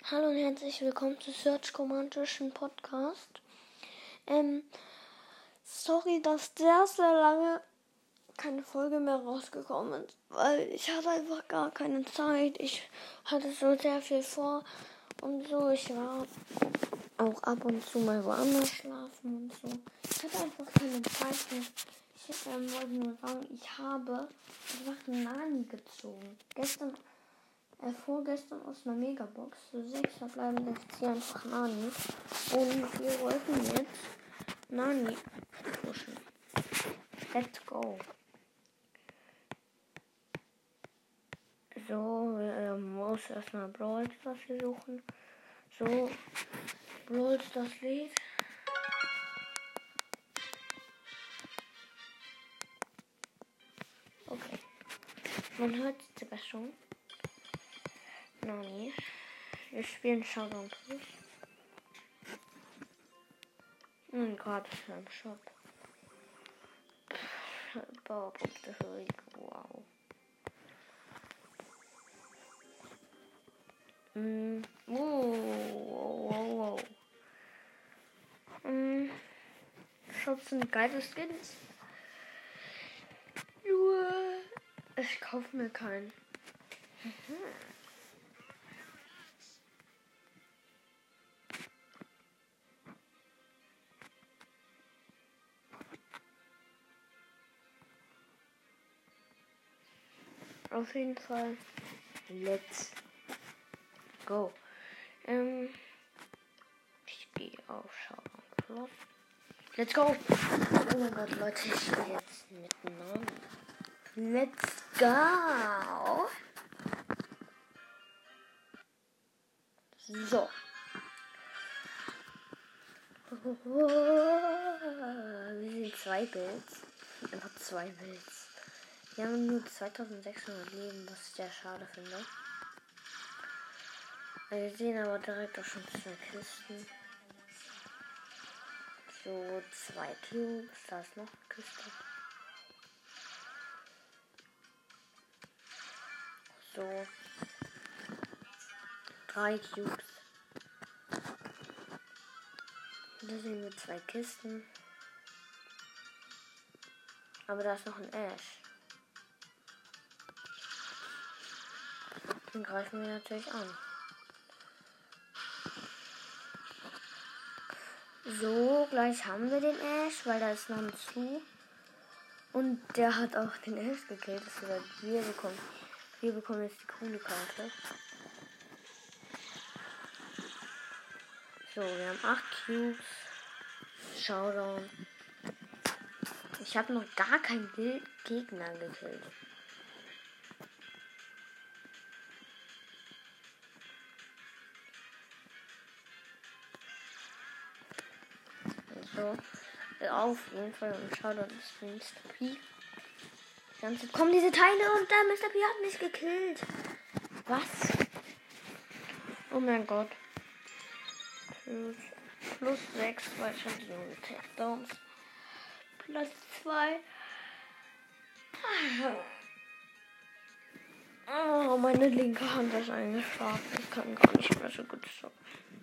Hallo und herzlich willkommen zu Search Romantischen Podcast. Sorry, dass sehr lange keine Folge mehr rausgekommen ist, weil ich hatte einfach gar keine Zeit. Ich hatte so sehr viel vor und so. Ich war auch ab und zu mal woanders schlafen und so. Ich hatte einfach keine Zeit mehr. Ich wollte nur sagen, ich habe einfach einen Nani gezogen. Vorgestern aus einer Megabox. So 6 verbleibende FC einfach Nani. Und wir wollten jetzt Nani pushen. Let's go. So, muss erstmal Brawl Stars hier suchen. So, Brawl Stars Lied. Okay. Man hört es sogar schon. Nani. Wir spielen Showdown Plus. Und gratis im Shop. Powerpunkte hörig. Wow. Wow. Schaut so ein geiles Skins. Nur, ich kaufe mir keinen. Auf jeden Fall, let's go. Ich gehe auf Showdown Plus. Let's go. Oh mein Gott, Leute, ich gehe jetzt mit Nani. Let's go. So. Wir sind 2 Builds. Einfach 2 Builds. Wir haben nur 2600 Leben, was ich sehr schade finde. Wir sehen aber direkt auch schon 2 Kisten. So, 2 Cubes. Da ist noch eine Kiste. So. 3 Cubes. Da sehen wir 2 Kisten. Aber da ist noch ein Ash. Den greifen wir natürlich an. So, gleich haben wir den Ash, weil da ist noch ein zu. Und der hat auch den Ash gekillt. Das heißt, wir bekommen jetzt die coole Karte. So, wir haben 8 Cubes. Showdown. Ich habe noch gar keinen Gegner gekillt. So, auf jeden Fall und Showdown ist Mr. P. Dann kommen diese Teile und der Mr. P hat mich gekillt. Was? Oh mein Gott. Plus 6, weil ich hatte nur Takedowns. Plus 2. Oh, meine linke Hand ist eingeschlafen. Ich kann gar nicht mehr so gut zocken.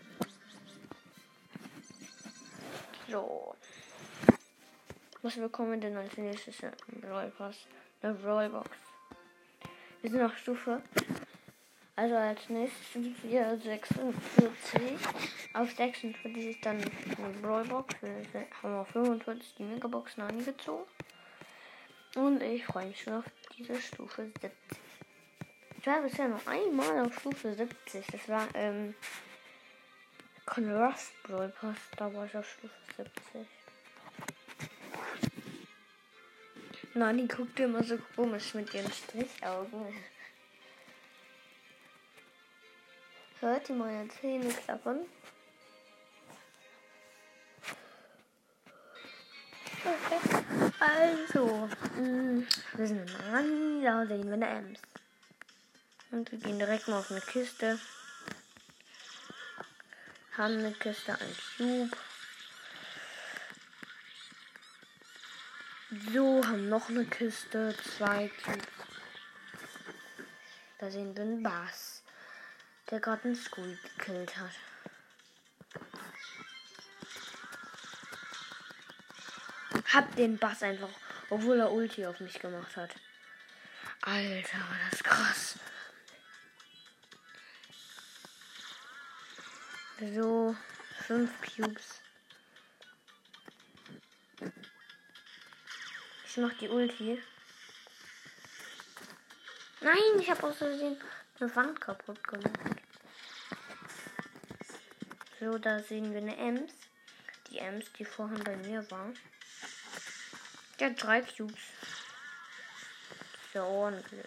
So. Was bekommen wir denn als nächstes? Ein Brawl Pass. Eine Brawl Box. Wir sind auf Stufe. Also als nächstes sind wir 46. Auf 46 ist dann eine Brawl Box. Wir haben auf 45 die Megaboxen angezogen. Und ich freue mich schon auf diese Stufe 70. Ich war bisher noch einmal auf Stufe 70. Das war Conrust Brawl Pass. Da war ich auf Stufe 70. Nani guckt immer so komisch mit ihren Strichaugen. Hört ihr meine Zähne klappern? Okay. Also, wir sind in Nani, da sehen wir eine Ems. Und wir gehen direkt mal auf eine Kiste. Haben eine Kiste, ein Cube. So, haben noch eine Kiste, 2 Cubes. Da sehen wir einen Bass. der gerade einen Squeak gekillt hat. Hab den Bass einfach, obwohl er Ulti auf mich gemacht hat. Alter, war das krass. So, 5 Cubes. Ich mach die Ulti. Nein, ich habe aus Versehen eine Wand kaputt gemacht. So, da sehen wir eine Ems. Die Ems, die vorhin bei mir war. Die hat 3 Cubes. Sehr ordentlich.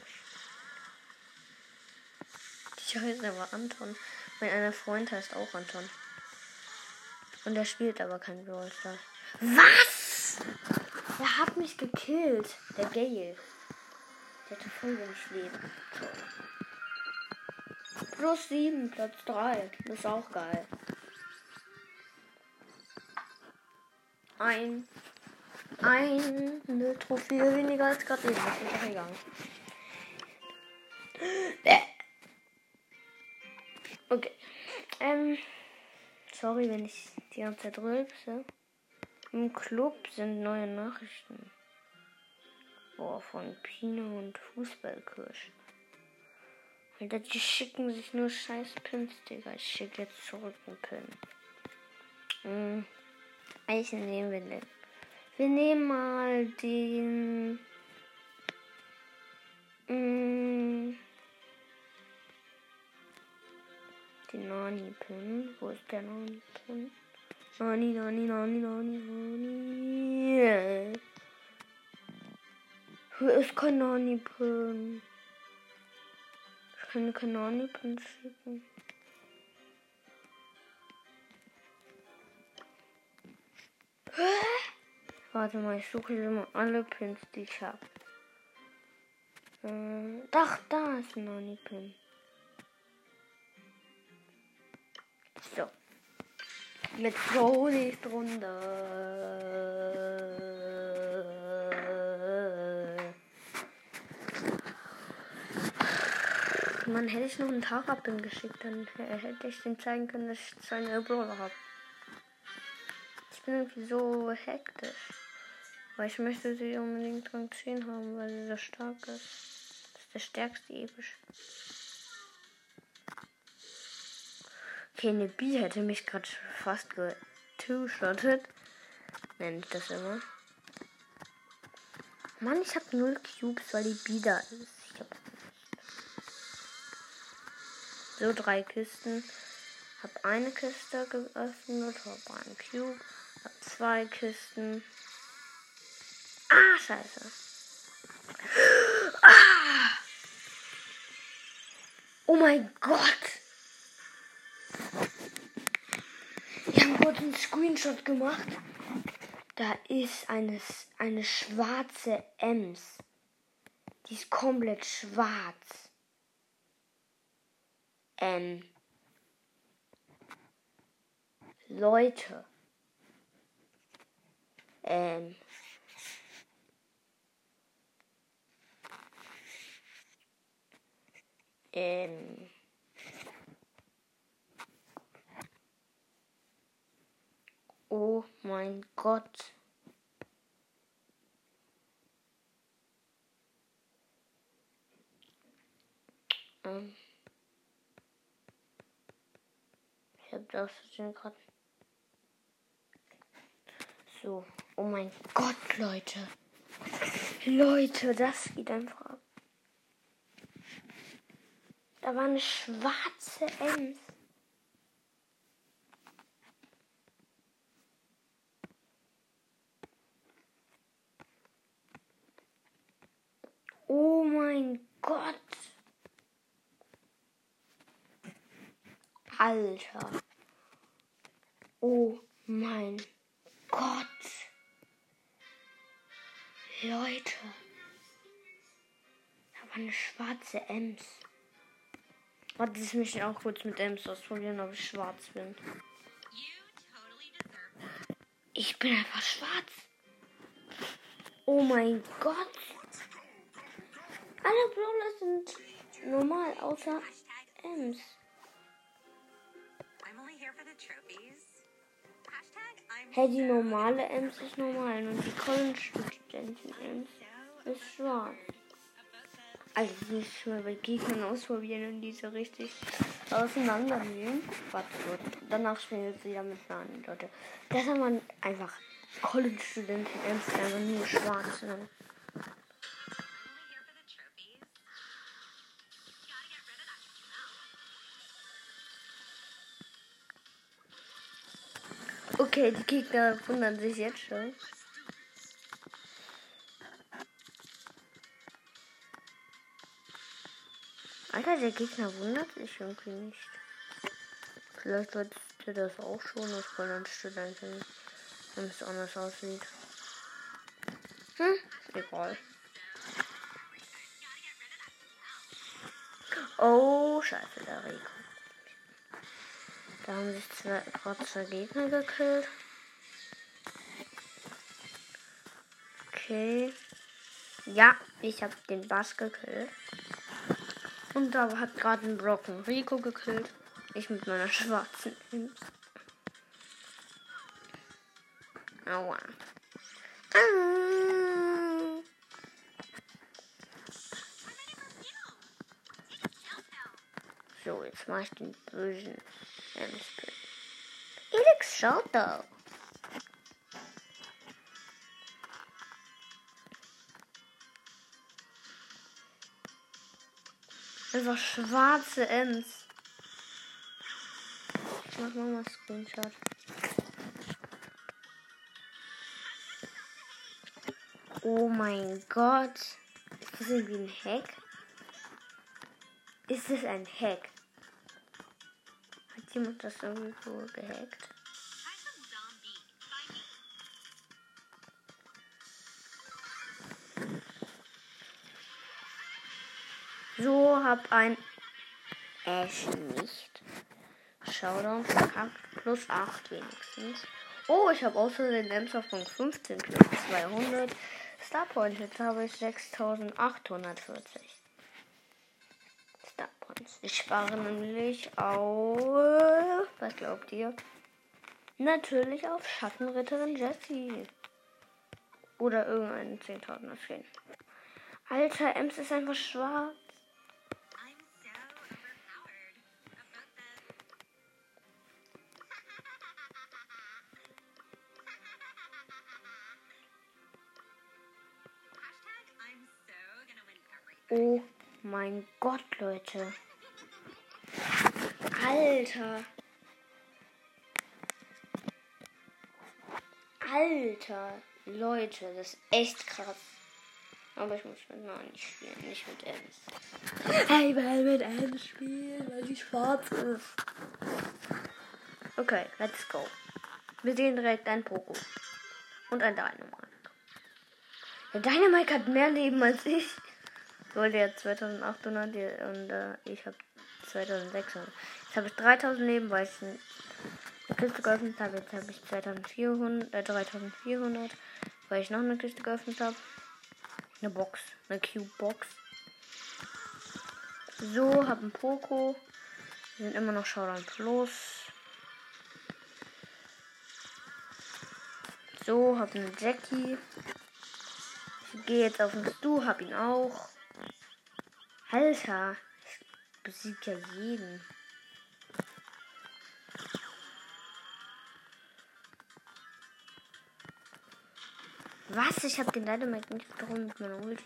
Die heißt aber Anton. Mein einer Freund heißt auch Anton. Und der spielt aber kein Brawl Stars. Was? Er hat mich gekillt. Der Gale. Der hatte voll wenig Leben. Plus 7, Platz 3. Das ist auch geil. Eine Trophäe weniger als gerade eben. Das ist doch egal. Okay. Sorry, wenn ich die ganze Zeit rülpse. Im Club sind neue Nachrichten. Boah, von Pino und Fußballkirsch. Alter, die schicken sich nur scheiß Pins, Digga. Ich schicke jetzt zurück einen Pin. Welchen nehmen wir denn? Wir nehmen mal den... den Nani-Pin. Wo ist der Nani-Pin? Nani. Hier ist kein Nani-Pin. Ich kann kein Nani-Pin schicken. Warte mal, ich suche hier mal alle Pins, die ich habe. Doch, da ist ein Nani-Pin. So. Let's go, nicht runter. Mann, hätte ich noch einen Tara-Pin geschickt, dann hätte ich dem zeigen können, dass ich 2 neue Brawler habe. Ich bin irgendwie so hektisch. Weil ich möchte sie unbedingt Rang 10 haben, weil sie so stark ist. Das ist der stärkste episch. Okay, eine B hätte mich gerade fast two-shottet. Nennt das immer. Mann, ich habe 0 Cubes, weil die B da ist. Ich hab so 3 Kisten. Hab eine Kiste geöffnet, hab einen Cube. Hab 2 Kisten. Ah, scheiße. Ah! Oh mein Gott. Ich habe kurz einen Screenshot gemacht. Da ist eine schwarze Ems. Die ist komplett schwarz. Leute. Oh mein Gott. Ich hab das gerade. So. Oh mein Gott, Leute. Leute, das geht einfach ab. Da war eine schwarze Ems. Oh mein Gott. Alter. Oh mein Gott. Leute. Da war eine schwarze Ems. Warte, ich möchte auch kurz mit Ems ausprobieren, ob ich schwarz bin. Ich bin einfach schwarz. Oh mein Gott. Alle Brawler sind normal, außer Ems. Hey, die normale Ems ist normal und die College-Studenten-Ems ist schwarz. Also die muss ich mal bei Gegnern ausprobieren und die so richtig auseinandernehmen. Warte kurz. Danach spielen wir wieder mit anderen Leute. Das haben wir einfach College-Studenten-Ems, die einfach nur schwarz sind. Okay, die Gegner wundern sich jetzt schon. Alter, der Gegner wundert sich irgendwie nicht. Vielleicht wird der das auch schon, dass College-Studenten, wenn es anders aussieht. Egal. Oh, scheiße, der Rico. Da haben sich gerade zwei Gegner gekillt. Okay. Ja, ich habe den Bass gekillt. Und da hat gerade ein Brocken Rico gekillt. Ich mit meiner schwarzen Imps. Aua. So, jetzt mache ich den bösen Imps. Elix, schaut da. Einfach schwarze Ems. Ich mach mal Screenshot. Oh mein Gott. Ist das irgendwie ein Hack? Ist das ein Hack? Hat jemand das irgendwie so gehackt? So, hab ein Ash nicht. Showdown verkackt. Plus 8 wenigstens. Oh, ich habe außerdem Ems auf Punkt 15 plus 200. Starpoints. Jetzt habe ich 6840. Starpoints. Ich spare nämlich auf. Was glaubt ihr? Natürlich auf Schattenritterin Jessie. Oder irgendeinen 10.000er Skin. Alter, Ems ist einfach schwarz. Oh mein Gott, Leute. Alter. Alter. Leute, das ist echt krass. Aber ich muss mit Nani spielen, nicht mit Ems. Ich will mit Ems spielen, weil sie schwarz ist. Okay, let's go. Wir sehen direkt ein Poco. Und ein Dynamite. Der Dynamite hat mehr Leben als ich. Weil der hat 2800 und ich habe 2600. Jetzt habe ich 3000 Leben, weil ich eine Kiste geöffnet habe. Jetzt habe ich 3400, weil ich noch eine Kiste geöffnet habe. Eine Box, eine Cube-Box. So, habe einen Poco. Wir sind immer noch Showdown Plus. So, habe eine Jackie. Ich gehe jetzt auf den Stu, hab ihn auch. Alter, ich besiege ja jeden. Was? Ich hab den Dynamite nicht getroffen mit meiner Ulti.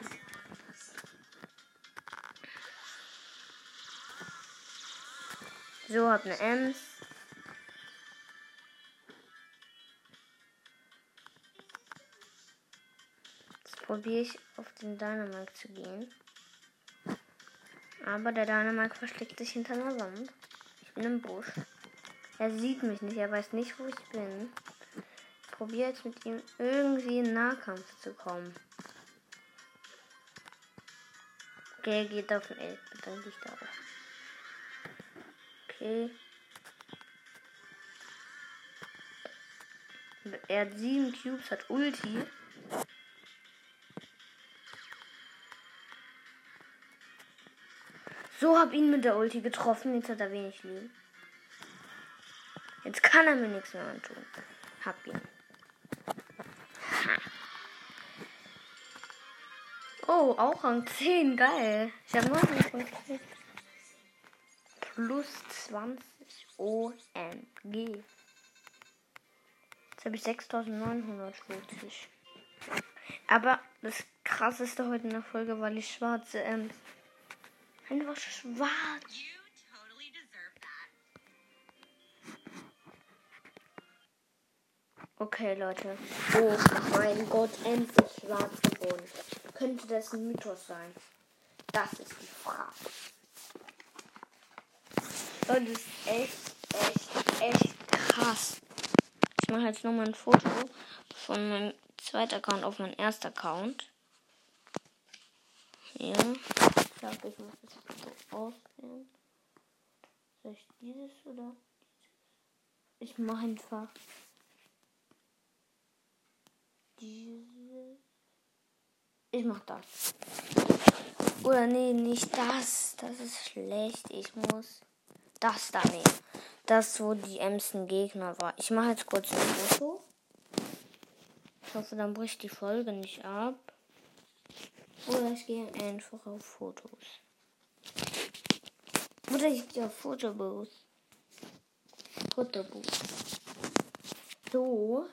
So, hab eine Ems. Jetzt probiere ich auf den Dynamite zu gehen. Aber der Dynamite versteckt sich hinter einer Wand. Ich bin im Busch. Er sieht mich nicht, er weiß nicht, wo ich bin. Ich probiere jetzt mit ihm irgendwie in Nahkampf zu kommen. Okay, er geht auf den 11, dann gehe ich da auch. Okay. Er hat 7 Cubes, hat Ulti. So, hab ihn mit der Ulti getroffen. Jetzt hat er wenig Leben. Jetzt kann er mir nichts mehr antun. Hab ihn. Ha. Oh, auch Rang 10. Geil. Ich habe 59. Plus 20. OMG. Jetzt habe ich 6940. Aber das krasseste heute in der Folge, weil ich schwarze Ems. Einfach schwarz. Okay, Leute. Oh mein Gott, Ems ist schwarz geworden. Könnte das ein Mythos sein? Das ist die Frage. Leute, das ist echt krass. Ich mache jetzt nochmal ein Foto von meinem zweiten Account auf meinen ersten Account. Hier. Ich glaube, ich muss das so auswählen. Soll ich dieses oder dieses? Ich mache einfach dieses. Ich mache das. Oder nee, nicht das. Das ist schlecht. Ich muss das da nehmen. Das, wo die ärmsten Gegner war. Ich mache jetzt kurz ein Foto. Ich hoffe, dann bricht die Folge nicht ab. Oder ich gehe einfach auf Fotos. Oder ich gehe auf Fotobooth. So.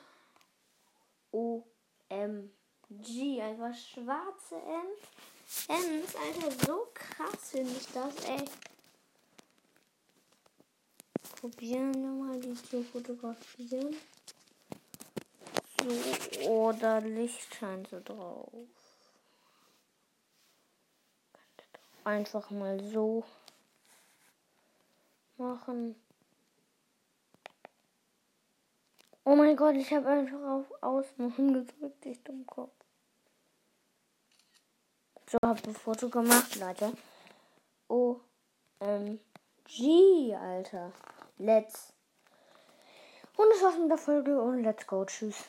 OMG. Einfach schwarze Ms. Alter, so krass finde ich das, ey. Probieren wir mal, die zu fotografieren. So, oder Licht scheint so drauf. Einfach mal so machen. Oh mein Gott, ich habe einfach auf Ausmachen gedrückt, ich Dummkopf. So, habe ich ein Foto gemacht, Leute. OMG, Alter. Und das war's mit der Folge und let's go. Tschüss.